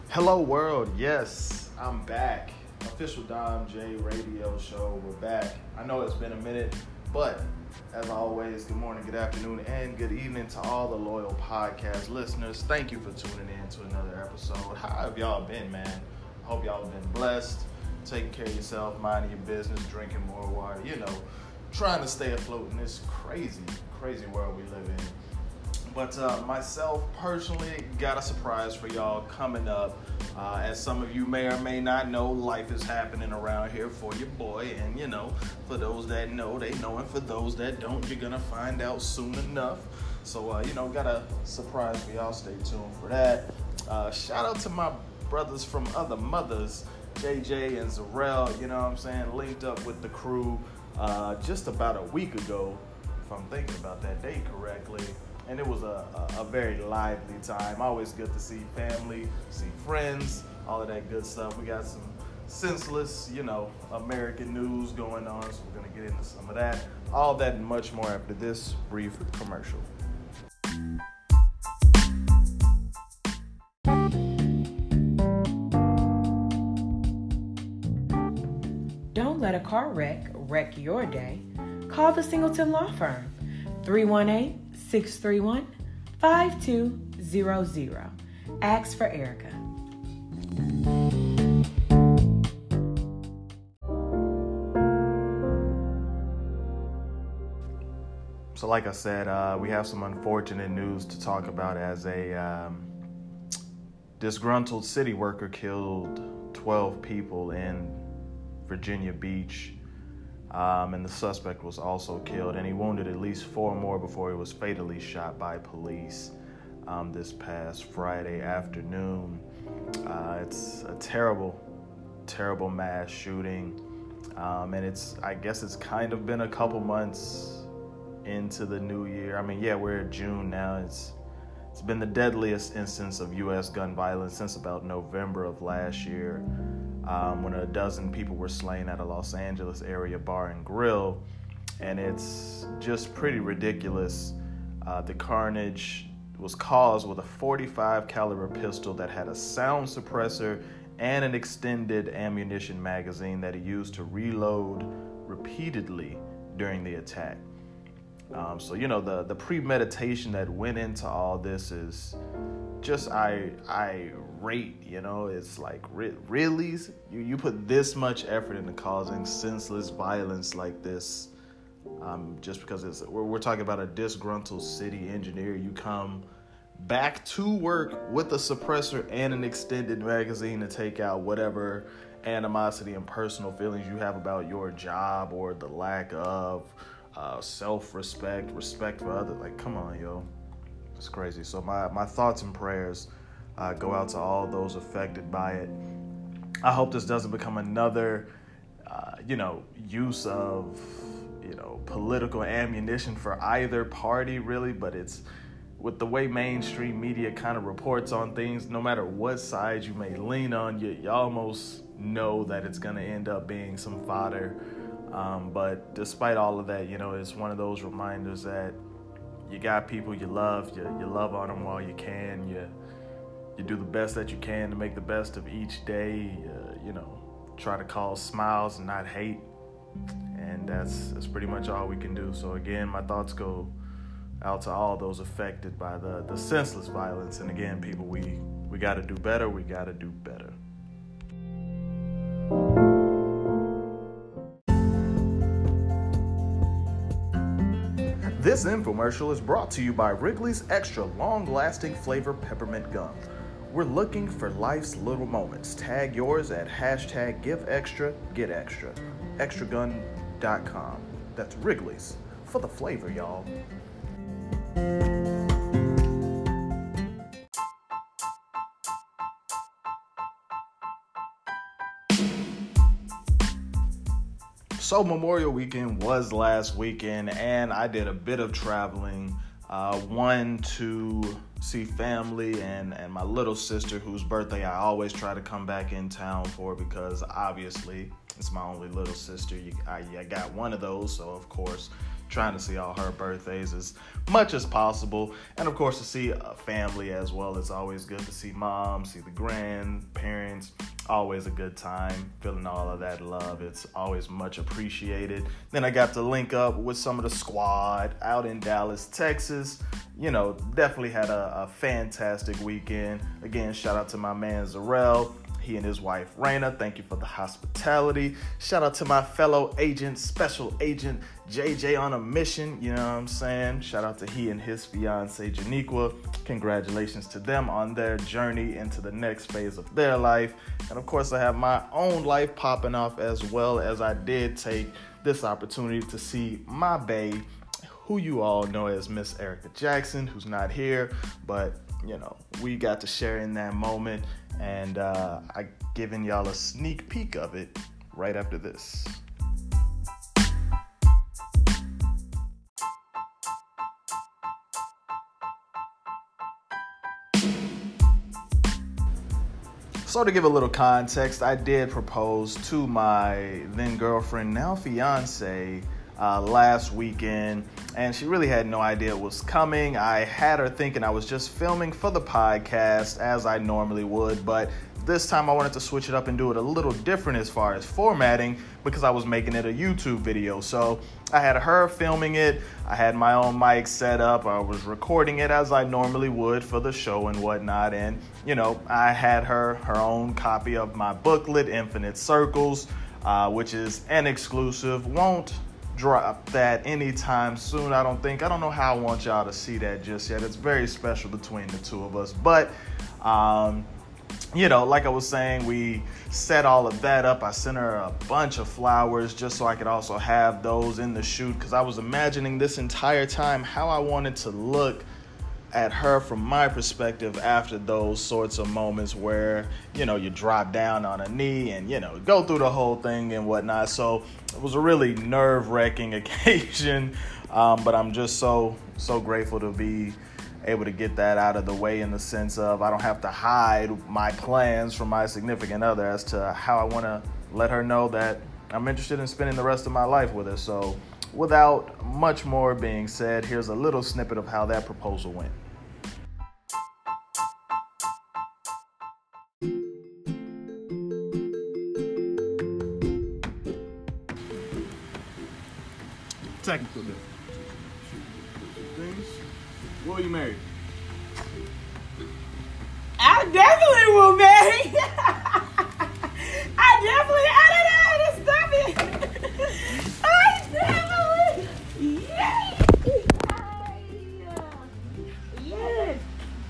Hello world, yes, I'm back. Official Dom J radio show, we're back. I know it's been a minute, but as always, good morning, good afternoon, and good evening to all the loyal podcast listeners. Thank you for tuning in to another episode. How have y'all been, man? I hope y'all have been blessed, taking care of yourself, minding your business, drinking more water, trying to stay afloat in this crazy world we live in. But myself, personally, got a surprise for y'all coming up. As some of you may or may not know, life is happening around here for your boy. And, for those that know, they know. And for those that don't, you're going to find out soon enough. So, got a surprise for y'all. Stay tuned for that. Shout out to my brothers from other mothers, JJ and Zarel, linked up with the crew just about a week ago, if I'm thinking about that date correctly. And it was a very lively time. Always good to see family, see friends, all of that good stuff. We got some senseless, American news going on, so we're going to get into some of that. All that and much more after this brief commercial. Don't let a car wreck your day. Call the Singleton Law Firm, 318-631-5200. Ask for Erica. So like I said, we have some unfortunate news to talk about as a disgruntled city worker killed 12 people in Virginia Beach. And the suspect was also killed, and he wounded at least 4 more before he was fatally shot by police this past Friday afternoon. It's a terrible mass shooting, and I guess it's kind of been a couple months into the new year. We're in June now. It's been the deadliest instance of U.S. gun violence since about November of last year. When a dozen people were slain at a Los Angeles area bar and grill, and it's just pretty ridiculous. The carnage was caused with a .45 caliber pistol that had a sound suppressor and an extended ammunition magazine that he used to reload repeatedly during the attack. The premeditation that went into all this is just irate, it's like, really? You put this much effort into causing senseless violence like this, just because we're talking about a disgruntled city engineer. You come back to work with a suppressor and an extended magazine to take out whatever animosity and personal feelings you have about your job or the lack of self-respect, respect for others. Like, come on, yo. It's crazy. So my thoughts and prayers go out to all those affected by it. I hope this doesn't become another, use of, political ammunition for either party, really. But it's with the way mainstream media kind of reports on things, no matter what side you may lean on, you almost know that it's going to end up being some fodder. But despite all of that, it's one of those reminders that you got people you love, you love on them while you can, you do the best that you can to make the best of each day, try to cause smiles and not hate, and that's pretty much all we can do. So again, my thoughts go out to all those affected by the senseless violence, and again, people, we got to do better, we got to do better. This infomercial is brought to you by Wrigley's Extra Long-Lasting Flavor Peppermint Gum. We're looking for life's little moments. Tag yours at #GiveExtra, extragun.com. That's Wrigley's for the flavor, y'all. So Memorial Weekend was last weekend, and I did a bit of traveling. One, to see family and my little sister, whose birthday I always try to come back in town for, because obviously it's my only little sister. I got one of those, so of course trying to see all her birthdays as much as possible. And of course, to see a family as well. It's always good to see mom, see the grandparents. Always a good time, feeling all of that love. It's always much appreciated. Then I got to link up with some of the squad out in Dallas, Texas. Definitely had a fantastic weekend. Again, shout out to my man Zarel. He and his wife, Raina, thank you for the hospitality. Shout out to my fellow agent, special agent, JJ on a mission, you know what I'm saying? Shout out to he and his fiance, Janiqua. Congratulations to them on their journey into the next phase of their life. And of course, I have my own life popping off, as well as I did take this opportunity to see my bae, who you all know as Miss Erica Jackson, who's not here, but we got to share in that moment, and I giving y'all a sneak peek of it right after this. So to give a little context, I did propose to my then girlfriend, now fiance, last weekend, and she really had no idea it was coming. I had her thinking I was just filming for the podcast as I normally would, but this time I wanted to switch it up and do it a little different as far as formatting, because I was making it a YouTube video. So I had her filming it. I had my own mic set up. I was recording it as I normally would for the show and whatnot. And, I had her own copy of my booklet, Infinite Circles, which is an exclusive. Won't drop that anytime soon, I don't think. I don't know how I want y'all to see that just yet. It's very special between the two of us. But, like I was saying, we set all of that up. I sent her a bunch of flowers just so I could also have those in the shoot, because I was imagining this entire time how I wanted to look at her from my perspective after those sorts of moments where, you drop down on a knee and, go through the whole thing and whatnot. So it was a really nerve-wracking occasion, but I'm just so grateful to be able to get that out of the way, in the sense of I don't have to hide my plans from my significant other as to how I want to let her know that I'm interested in spending the rest of my life with her. So without much more being said, here's a little snippet of how that proposal went. Technical things. Will you marry? I definitely will marry. I don't know how to stop it. I definitely. Yes.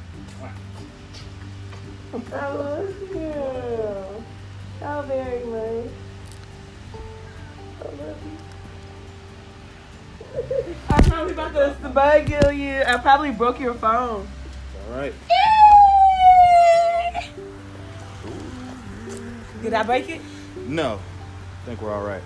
I love you so very much. I love you. I'm probably about to bug you. I probably broke your phone. All right. Did I break it? No. I think we're all right.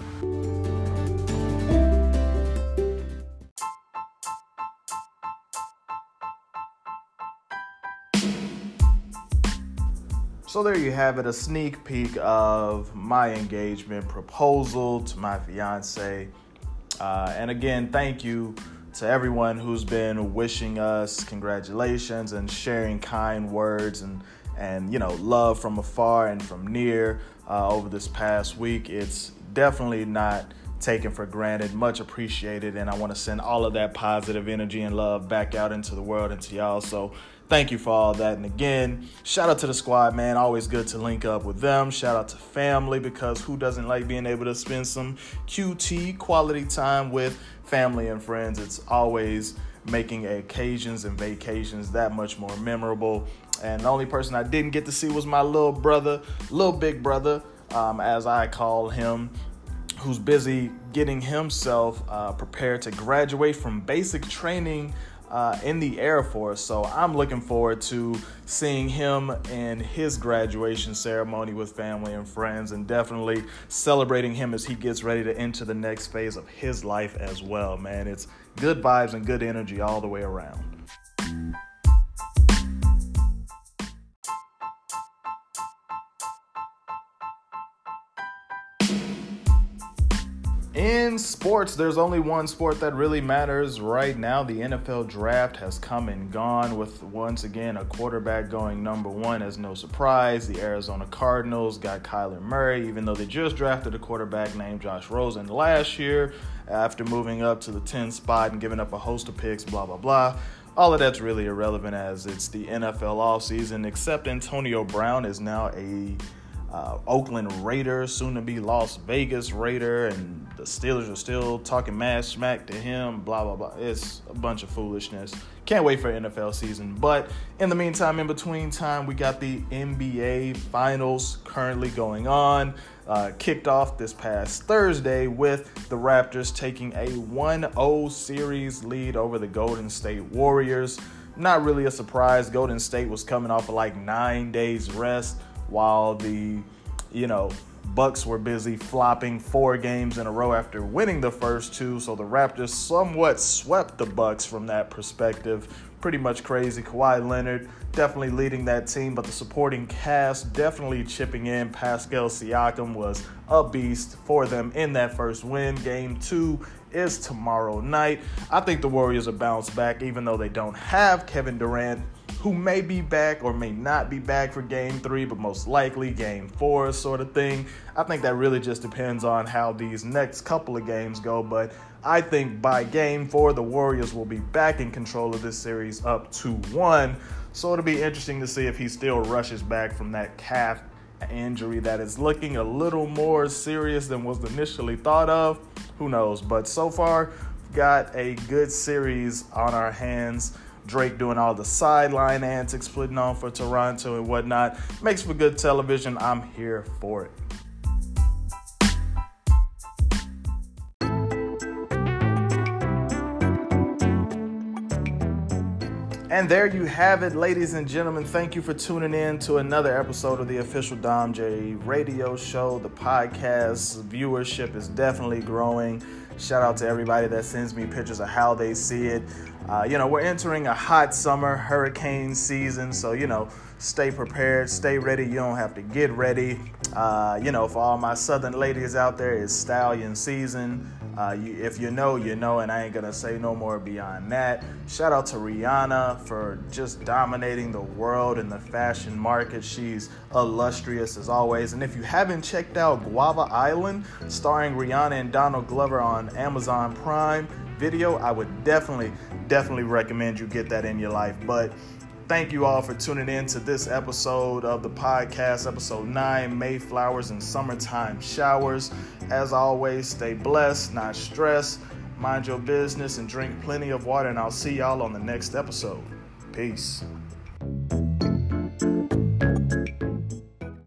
So there you have it, a sneak peek of my engagement proposal to my fiance. And again, thank you to everyone who's been wishing us congratulations and sharing kind words and love from afar and from near over this past week. It's definitely not taken for granted, much appreciated, and I want to send all of that positive energy and love back out into the world and to y'all. So thank you for all that. And again, shout out to the squad, man. Always good to link up with them. Shout out to family, because who doesn't like being able to spend some QT quality time with family and friends? It's always making occasions and vacations that much more memorable. And the only person I didn't get to see was my little big brother, as I call him, who's busy getting himself prepared to graduate from basic training in the Air Force. So I'm looking forward to seeing him and his graduation ceremony with family and friends, and definitely celebrating him as he gets ready to enter the next phase of his life as well, man. It's good vibes and good energy all the way around. In sports, there's only one sport that really matters right now. The NFL draft has come and gone with, once again, a quarterback going number one as no surprise. The Arizona Cardinals got Kyler Murray, even though they just drafted a quarterback named Josh Rosen last year after moving up to the 10th spot and giving up a host of picks, blah, blah, blah. All of that's really irrelevant as it's the NFL offseason, except Antonio Brown is now a Oakland Raider, soon to be Las Vegas Raider, and the Steelers are still talking mad smack to him, blah, blah, blah. It's a bunch of foolishness. Can't wait for NFL season. But in the meantime, in between time, we got the NBA Finals currently going on. Kicked off this past Thursday with the Raptors taking a 1-0 series lead over the Golden State Warriors. Not really a surprise. Golden State was coming off of like 9 days rest, while the, Bucks were busy flopping 4 games in a row after winning the first 2. So the Raptors somewhat swept the Bucks from that perspective. Pretty much crazy. Kawhi Leonard definitely leading that team, but the supporting cast definitely chipping in. Pascal Siakam was a beast for them in that first win. Game 2 is tomorrow night. I think the Warriors will bounce back, even though they don't have Kevin Durant, who may be back or may not be back for Game 3, but most likely Game 4 sort of thing. I think that really just depends on how these next couple of games go, but I think by Game 4, the Warriors will be back in control of this series up 2-1. So it'll be interesting to see if he still rushes back from that calf injury that is looking a little more serious than was initially thought of. Who knows? But so far, we've got a good series on our hands. Drake doing all the sideline antics, putting on for Toronto and whatnot. Makes for good television. I'm here for it. And there you have it, ladies and gentlemen. Thank you for tuning in to another episode of the official Dom J radio show. The podcast viewership is definitely growing. Shout out to everybody that sends me pictures of how they see it. We're entering a hot summer hurricane season, so, stay prepared, stay ready. You don't have to get ready. For all my southern ladies out there, it's stallion season. If you know, and I ain't going to say no more beyond that. Shout out to Rihanna for just dominating the world in the fashion market. She's illustrious as always. And if you haven't checked out Guava Island, starring Rihanna and Donald Glover on Amazon Prime Video, I would definitely recommend you get that in your life. But thank you all for tuning in to this episode of the podcast, episode 9, Mayflowers and Summertime Showers. As always, stay blessed, not stressed. Mind your business and drink plenty of water, and I'll see y'all on the next episode. Peace.